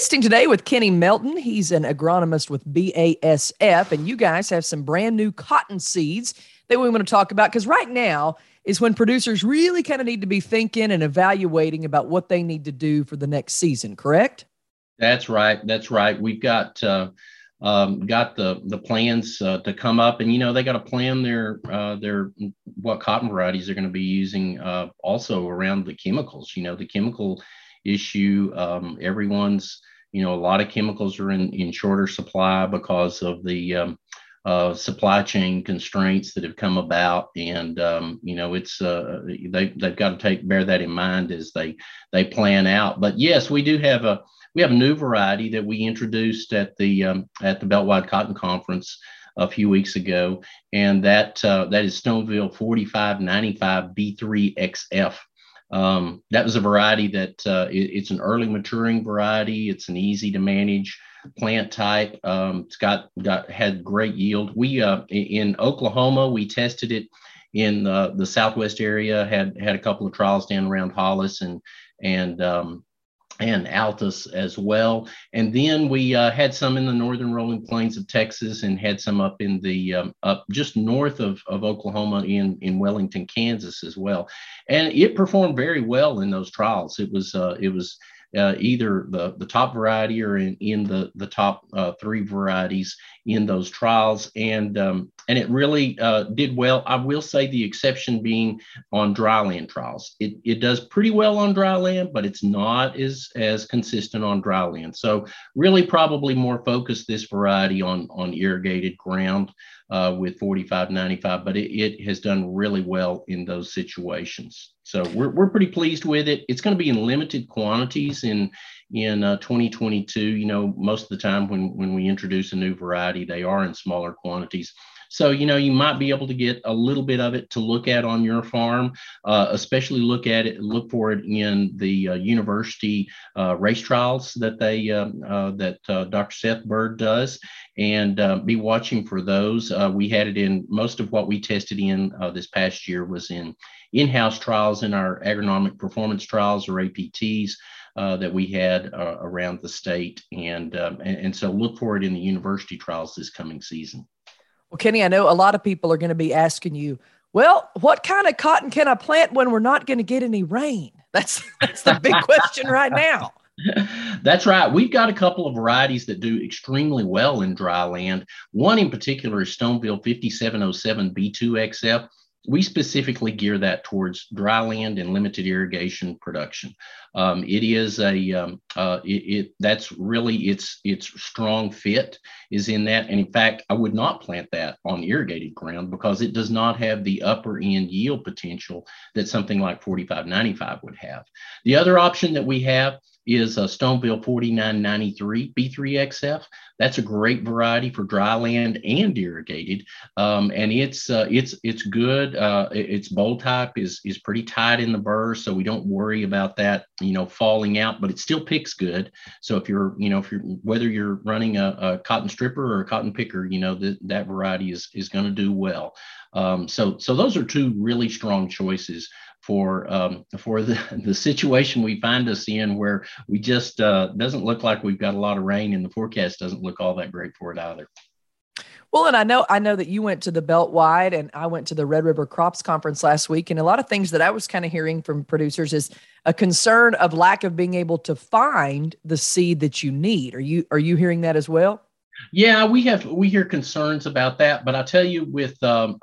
Visiting today with Kenny Melton. He's an agronomist with BASF, and you guys have some brand new cotton seeds that we want to talk about, because right now is when producers really kind of need to be thinking and evaluating about what they need to do for the next season, correct? That's right. That's right. We've got the plans to come up, and they got to plan their what cotton varieties they're going to be using. Also around the chemicals, the chemical issue. Everyone's a lot of chemicals are in shorter supply because of the supply chain constraints that have come about, and it's they've got to bear that in mind as they plan out. But yes, we have a new variety that we introduced at the Beltwide Cotton Conference a few weeks ago, and that is Stoneville 4595 B3XF. That was a variety that it's an early maturing variety. It's an easy to manage plant type. It's had great yield. We in Oklahoma, we tested it in the Southwest area. Had a couple of trials down around Hollis and Altus as well. And then we had some in the northern rolling plains of Texas, and had some up in the up just north of Oklahoma in Wellington, Kansas as well. And it performed very well in those trials. It was either the top variety or in the top three varieties in those trials, and it really did well. I will say the exception being on dryland trials. It does pretty well on dry land, but it's not as consistent on dry land. So really probably more focused this variety on irrigated ground with 4595, but it has done really well in those situations. So we're pretty pleased with it. It's going to be in limited quantities in 2022. Most of the time when we introduce a new variety, they are in smaller quantities. So, you might be able to get a little bit of it to look at on your farm, especially look for it in the university race trials that Dr. Seth Bird does, and be watching for those. We had it in most of what we tested in this past year was in-house trials in our agronomic performance trials, or APTs, that we had around the state. And so look for it in the university trials this coming season. Well, Kenny, I know a lot of people are going to be asking you, well, what kind of cotton can I plant when we're not going to get any rain? That's the big question right now. That's right. We've got a couple of varieties that do extremely well in dry land. One in particular is Stoneville 5707 B2XF. We specifically gear that towards dry land and limited irrigation production. It is that's really its strong fit is in that. And in fact, I would not plant that on irrigated ground because it does not have the upper end yield potential that something like 4595 would have. The other option that we have is Stoneville 4993 B3XF. That's a great variety for dry land and irrigated, and it's good. Its bowl type is pretty tight in the burr, so we don't worry about that falling out. But it still picks good. So if you're whether you're running a cotton stripper or a cotton picker, that variety is going to do well. So those are two really strong choices for the situation we find us in, where we just doesn't look like we've got a lot of rain, and the forecast doesn't look all that great for it either. Well, and I know that you went to the Beltwide, and I went to the Red River Crops Conference last week, and a lot of things that I was kind of hearing from producers is a concern of lack of being able to find the seed that you need. Are you hearing that as well? Yeah, we hear concerns about that, but I tell you, with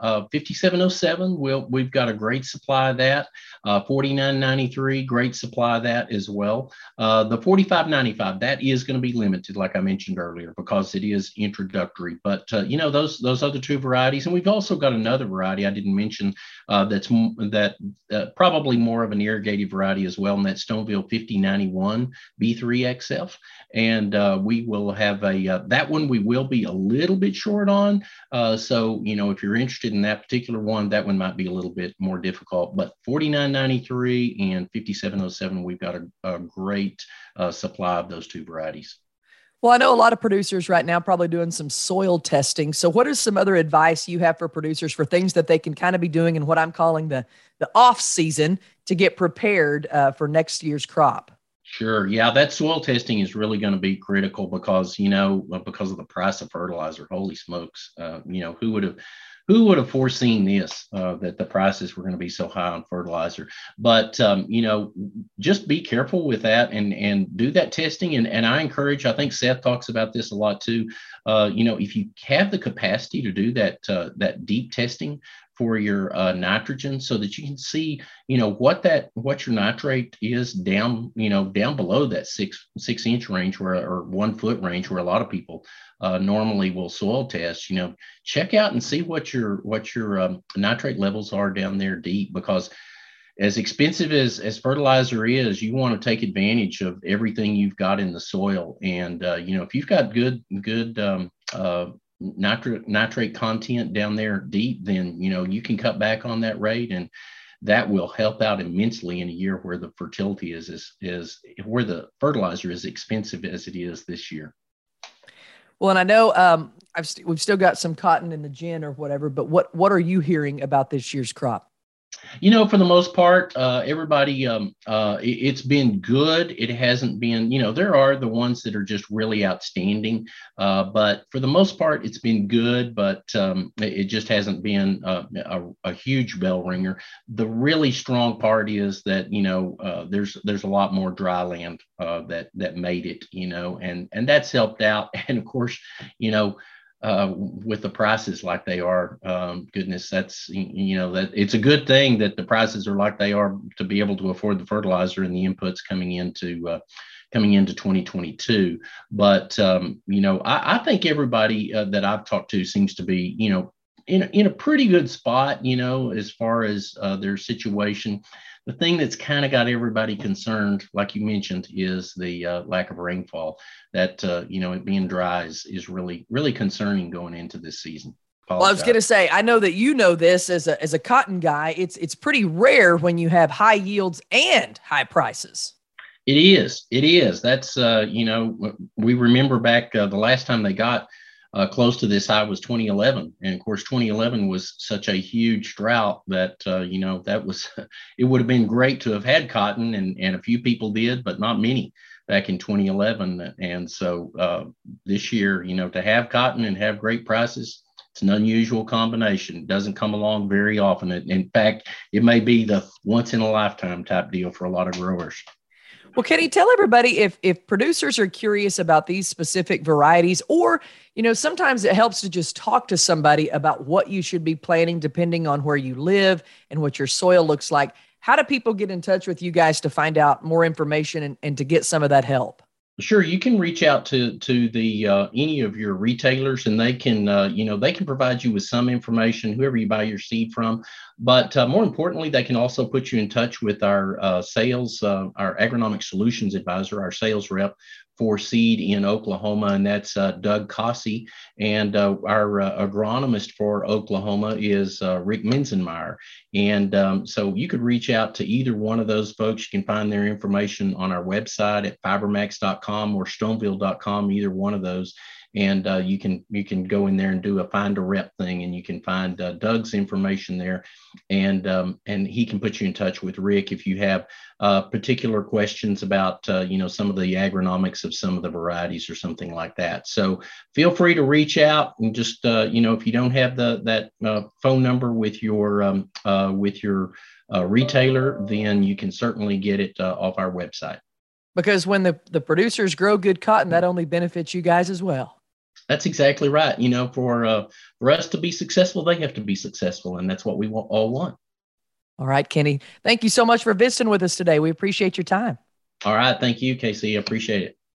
5707, we've got a great supply of that. 4993, great supply of that as well. The 4595, that is going to be limited, like I mentioned earlier, because it is introductory. But those other two varieties, and we've also got another variety I didn't mention that's probably more of an irrigated variety as well, and that's Stoneville 5091 B3XF. And we will have that one we will be a little bit short on. So if you're interested in that particular one, that one might be a little bit more difficult. But 4993 and 5707, we've got a great supply of those two varieties. Well, I know a lot of producers right now probably doing some soil testing. So what is some other advice you have for producers for things that they can kind of be doing in what I'm calling the off season to get prepared for next year's crop? Sure. Yeah, that soil testing is really going to be critical because, because of the price of fertilizer. Holy smokes. Who would have foreseen this, that the prices were going to be so high on fertilizer? But, just be careful with that and do that testing. And I encourage, I think Seth talks about this a lot too. If you have the capacity to do that deep testing for your nitrogen, so that you can see, what your nitrate is down below that 6 inch range or 1 foot range, where a lot of people normally will soil test. Check out and see what your nitrate levels are down there deep, because as expensive as fertilizer is, you want to take advantage of everything you've got in the soil. And if you've got good nitrate content down there deep, then you can cut back on that rate, and that will help out immensely in a year where the fertility is where the fertilizer is expensive as it is this year. Well, and I know we've still got some cotton in the gin or whatever, but what are you hearing about this year's crop? For the most part, everybody, it's been good. It hasn't been, there are the ones that are just really outstanding. But for the most part, it's been good, but it just hasn't been a huge bell ringer. The really strong part is that, there's a lot more dry land that made it, and that's helped out. And of course, with the prices like they are, goodness, that's, that it's a good thing that the prices are like they are, to be able to afford the fertilizer and the inputs coming into 2022. But, I think everybody that I've talked to seems to be, in a pretty good spot, as far as their situation. The thing that's kind of got everybody concerned, like you mentioned, is the lack of rainfall. That, it being dry is really, really concerning going into this season. Well, I was going to say, I know that this as a cotton guy. It's pretty rare when you have high yields and high prices. It is. That's, we remember back the last time they got close to this high was 2011. And of course, 2011 was such a huge drought that, that was, it would have been great to have had cotton, and a few people did, but not many back in 2011. And so this year, to have cotton and have great prices, it's an unusual combination. It doesn't come along very often. In fact, it may be the once in a lifetime type deal for a lot of growers. Well, Kenny, tell everybody if producers are curious about these specific varieties, or, sometimes it helps to just talk to somebody about what you should be planting depending on where you live and what your soil looks like. How do people get in touch with you guys to find out more information and to get some of that help? Sure, you can reach out to the any of your retailers, and they can they can provide you with some information, whoever you buy your seed from. But more importantly, they can also put you in touch with our our agronomic solutions advisor, our sales rep for seed in Oklahoma, and that's Doug Cossey. And our agronomist for Oklahoma is Rick Menzenmeyer. And so you could reach out to either one of those folks. You can find their information on our website at fibermax.com or stoneville.com, either one of those. And you can go in there and do a find a rep thing, and you can find Doug's information there, and he can put you in touch with Rick if you have particular questions about some of the agronomics of some of the varieties or something like that. So feel free to reach out, and just if you don't have that phone number with your retailer, then you can certainly get it off our website. Because when the producers grow good cotton, that only benefits you guys as well. That's exactly right. For us to be successful, they have to be successful, and that's what we all want. All right, Kenny. Thank you so much for visiting with us today. We appreciate your time. All right. Thank you, Casey. I appreciate it.